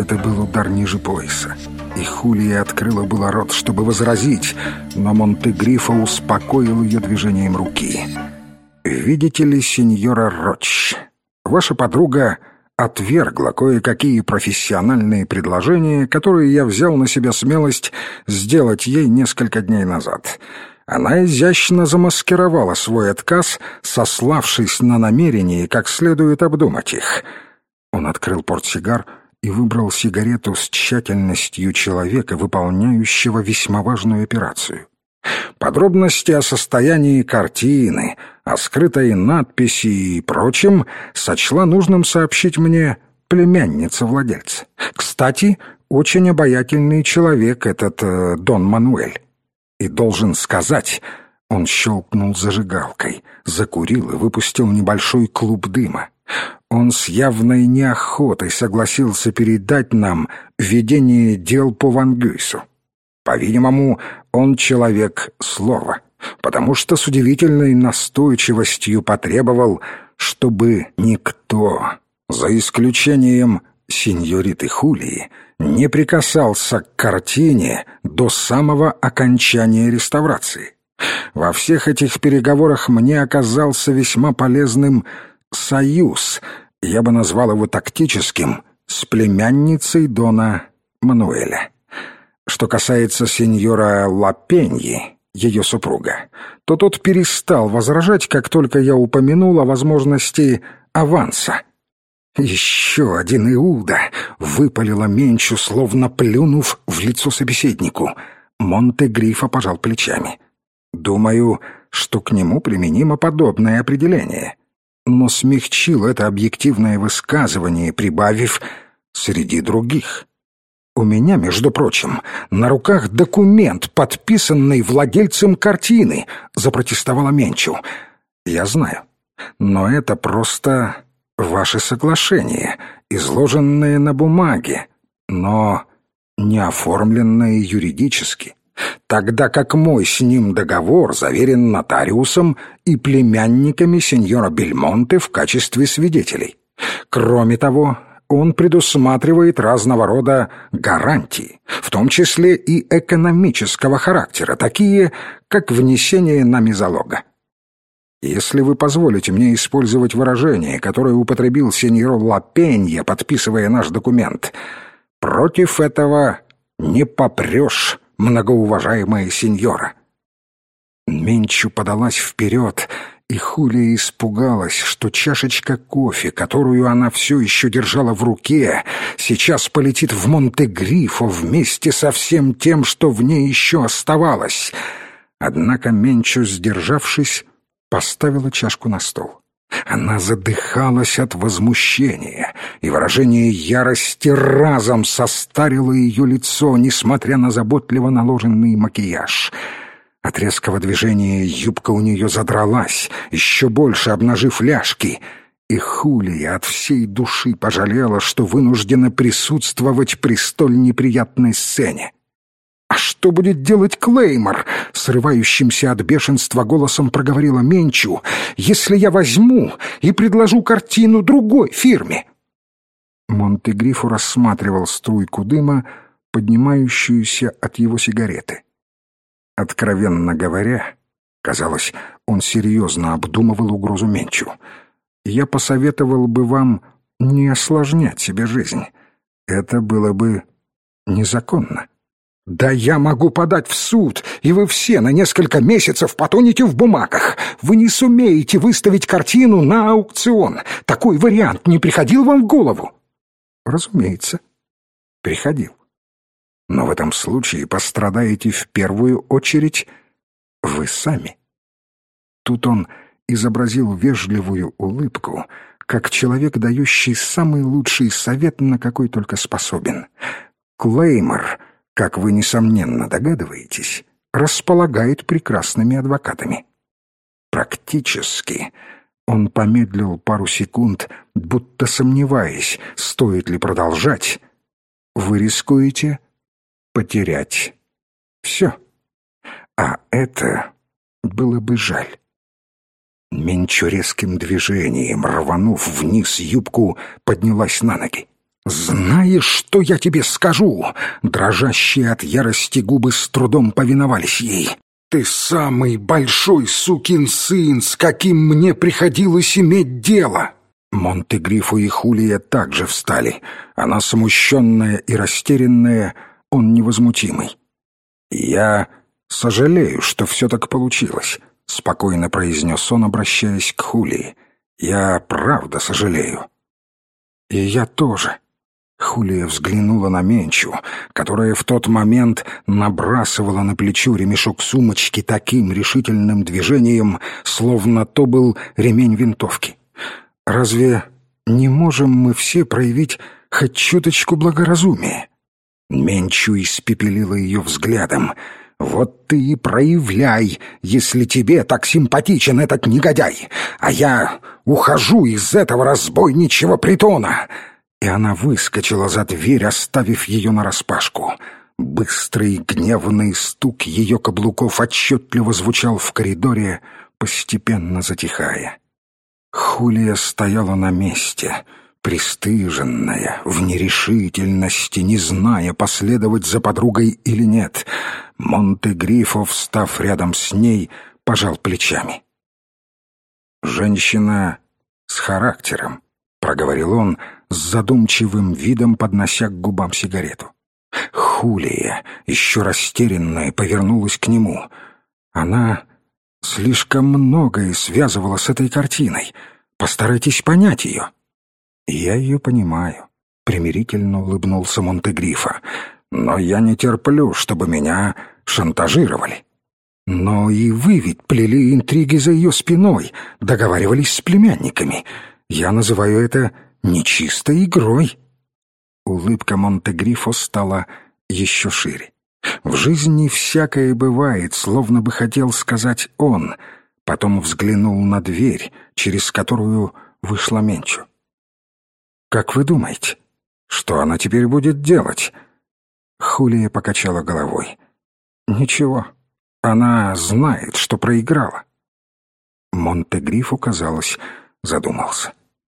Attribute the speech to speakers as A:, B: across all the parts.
A: Это был удар ниже пояса, и Хулия открыла было рот, чтобы возразить, но Монтегрифо успокоил ее движением руки. «Видите ли, сеньора Роч, ваша подруга отвергла кое-какие профессиональные предложения, которые я взял на себя смелость сделать ей несколько дней назад. Она изящно замаскировала свой отказ, сославшись на намерение как следует обдумать их». Он открыл портсигар и выбрал сигарету с тщательностью человека, выполняющего весьма важную операцию. Подробности о состоянии картины, о скрытой надписи и прочем сочла нужным сообщить мне племянница владельца. Кстати, очень обаятельный человек этот Дон Мануэль. И должен сказать, он щелкнул зажигалкой, закурил и выпустил небольшой клуб дыма. Он с явной неохотой согласился передать нам ведение дел по Вангюйсу. По-видимому, он человек слова, потому что с удивительной настойчивостью потребовал, чтобы никто, за исключением сеньориты Хулии, не прикасался к картине до самого окончания реставрации. Во всех этих переговорах мне оказался весьма полезным союз, я бы назвал его тактическим, с племянницей Дона Мануэля. Что касается сеньора Лапеньи, ее супруга, то тот перестал возражать, как только я упомянул о возможности аванса. «Еще один Иуда!» — выпалила Менчу, словно плюнув в лицо собеседнику. Монтегрифо пожал плечами. «Думаю, что к нему применимо подобное определение». Но смягчил это объективное высказывание, прибавив «среди других». «У меня, между прочим, на руках документ, подписанный владельцем картины», — запротестовала Менчу. «Я знаю, но это просто ваше соглашение, изложенное на бумаге, но не оформленное юридически, тогда как мой с ним договор заверен нотариусом и племянниками сеньора Бельмонте в качестве свидетелей. Кроме того, он предусматривает разного рода гарантии, в том числе и экономического характера, такие, как внесение нами залога. Если вы позволите мне использовать выражение, которое употребил сеньор Лапенья, подписывая наш документ, против этого не попрешь, многоуважаемая сеньора». Менчу подалась вперед, и Хулия испугалась, что чашечка кофе, которую она все еще держала в руке, сейчас полетит в Монтегрифо вместе со всем тем, что в ней еще оставалось. Однако Менчу, сдержавшись, поставила чашку на стол. Она задыхалась от возмущения, и выражение ярости разом состарило ее лицо, несмотря на заботливо наложенный макияж. От резкого движения юбка у нее задралась, еще больше обнажив ляжки, и Хулия от всей души пожалела, что вынуждена присутствовать при столь неприятной сцене. «А что будет делать Клеймор?» — срывающимся от бешенства голосом проговорила Менчу. «Если я возьму и предложу картину другой фирме?» Монтегрифо рассматривал струйку дыма, поднимающуюся от его сигареты. Откровенно говоря, казалось, он серьезно обдумывал угрозу Менчу. «Я посоветовал бы вам не осложнять себе жизнь. Это было бы незаконно». «Да я могу подать в суд, и вы все на несколько месяцев потонете в бумагах. Вы не сумеете выставить картину на аукцион. Такой вариант не приходил вам в голову?» «Разумеется, приходил. Но в этом случае пострадаете в первую очередь вы сами». Тут он изобразил вежливую улыбку, как человек, дающий самый лучший совет, на какой только способен. «Клеймор, как вы, несомненно, догадываетесь, располагает прекрасными адвокатами. Практически». Он помедлил пару секунд, будто сомневаясь, стоит ли продолжать. «Вы рискуете потерять все. А это было бы жаль». Менчу резким движением, рванув вниз юбку, поднялась на ноги. «Знаешь, что я тебе скажу?» Дрожащие от ярости губы с трудом повиновались ей. «Ты самый большой сукин сын, с каким мне приходилось иметь дело!» Монтегрифо и Хулия также встали. Она смущенная и растерянная, он невозмутимый. «Я сожалею, что все так получилось», — спокойно произнес он, обращаясь к Хулии. «Я правда сожалею». «И я тоже». Хулия взглянула на Менчу, которая в тот момент набрасывала на плечо ремешок сумочки таким решительным движением, словно то был ремень винтовки. «Разве не можем мы все проявить хоть чуточку благоразумия?» Менчу испепелила ее взглядом. «Вот ты и проявляй, если тебе так симпатичен этот негодяй, а я ухожу из этого разбойничьего притона!» И она выскочила за дверь, оставив ее нараспашку. Быстрый гневный стук ее каблуков отчетливо звучал в коридоре, постепенно затихая. Хулия стояла на месте, пристыженная, в нерешительности, не зная, последовать за подругой или нет. Монтегрифо, встав рядом с ней, пожал плечами. «Женщина с характером», — проговорил он, с задумчивым видом поднося к губам сигарету. Хулия, еще растерянная, повернулась к нему. Она слишком многое связывала с этой картиной. Постарайтесь понять ее. «Я ее понимаю», — примирительно улыбнулся Монтегрифо. «Но я не терплю, чтобы меня шантажировали». «Но и вы ведь плели интриги за ее спиной, договаривались с племянниками. Я называю это нечистой игрой». Улыбка Монтегрифо стала еще шире. В жизни всякое бывает, словно бы хотел сказать он. Потом взглянул на дверь, через которую вышла Менчу. «Как вы думаете, что она теперь будет делать?» Хулия покачала головой. «Ничего, она знает, что проиграла». Монтегрифо, казалось, задумался.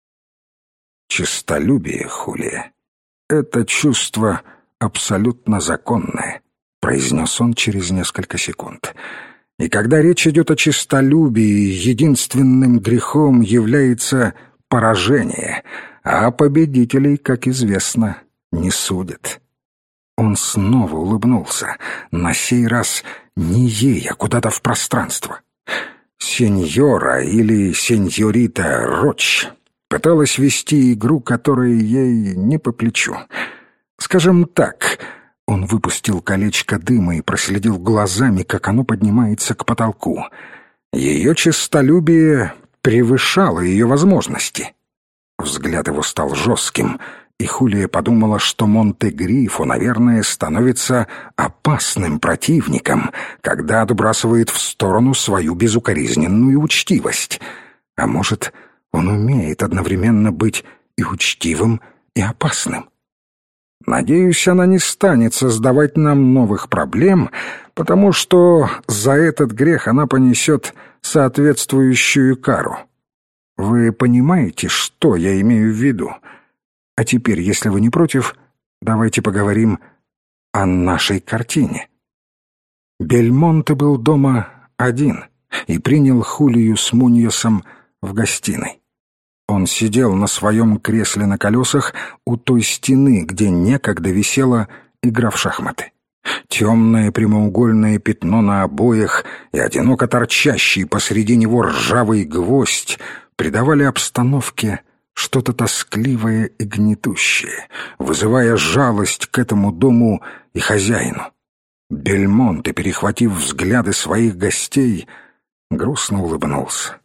A: «Честолюбие, Хулия, это чувство абсолютно законное», — произнес он через несколько секунд. «И когда речь идет о честолюбии, единственным грехом является поражение, а победителей, как известно, не судят». Он снова улыбнулся, на сей раз не ей, а куда-то в пространство. Сеньора или сеньорита Роч пыталась вести игру, которая ей не по плечу. Скажем так, он выпустил колечко дыма и проследил глазами, как оно поднимается к потолку. Ее честолюбие превышало ее возможности. Взгляд его стал жестким, и Хулия подумала, что Монтегрифо, наверное, становится опасным противником, когда отбрасывает в сторону свою безукоризненную учтивость. А может, он умеет одновременно быть и учтивым, и опасным. «Надеюсь, она не станет создавать нам новых проблем, потому что за этот грех она понесет соответствующую кару. Вы понимаете, что я имею в виду? А теперь, если вы не против, давайте поговорим о нашей картине». Бельмонте был дома один и принял Хулию с Муньосом в гостиной. Он сидел на своем кресле на колесах у той стены, где некогда висела игра в шахматы. Темное прямоугольное пятно на обоях и одиноко торчащий посреди него ржавый гвоздь придавали обстановке что-то тоскливое и гнетущее, вызывая жалость к этому дому и хозяину. Бельмонте, перехватив взгляды своих гостей, грустно улыбнулся.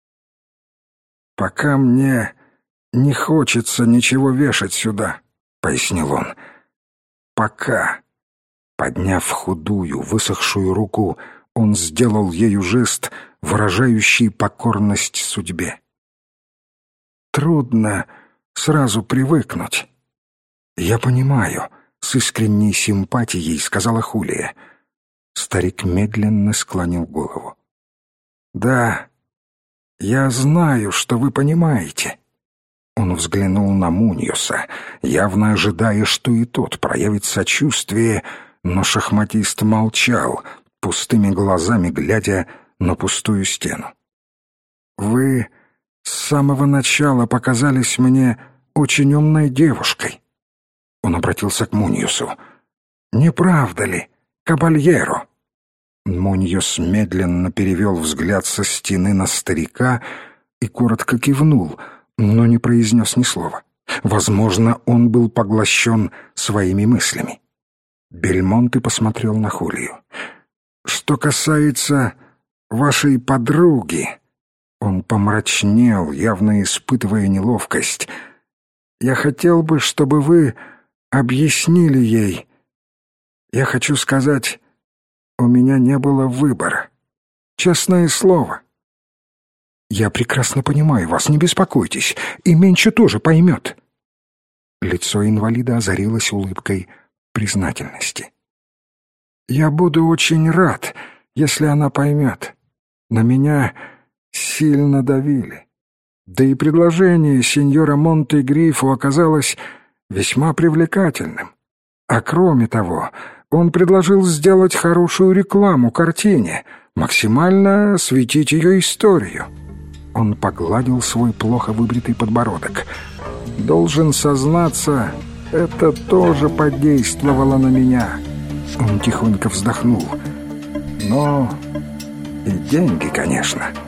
A: «Пока мне не хочется ничего вешать сюда», — пояснил он. «Пока». Подняв худую, высохшую руку, он сделал ею жест, выражающий покорность судьбе. «Трудно сразу привыкнуть». «Я понимаю», — с искренней симпатией сказала Хулия. Старик медленно склонил голову. «Да, я знаю, что вы понимаете». Он взглянул на Муньоса, явно ожидая, что и тот проявит сочувствие, но шахматист молчал, пустыми глазами глядя на пустую стену. «Вы с самого начала показались мне очень умной девушкой». Он обратился к Муньосу. «Не правда ли, кабальеро?» Муньос медленно перевел взгляд со стены на старика и коротко кивнул, но не произнес ни слова. Возможно, он был поглощен своими мыслями. Бельмонте посмотрел на Хулию. «Что касается вашей подруги...» Он помрачнел, явно испытывая неловкость. «Я хотел бы, чтобы вы объяснили ей. Я хочу сказать, у меня не было выбора. Честное слово». «Я прекрасно понимаю вас, не беспокойтесь, и Менча тоже поймет». Лицо инвалида озарилось улыбкой признательности. «Я буду очень рад, если она поймет. На меня сильно давили. Да и предложение сеньора Монте-Грифо оказалось весьма привлекательным. А кроме того, он предложил сделать хорошую рекламу картине, максимально осветить ее историю». Он погладил свой плохо выбритый подбородок. «Должен сознаться, это тоже подействовало на меня». Он тихонько вздохнул. «Но и деньги, конечно».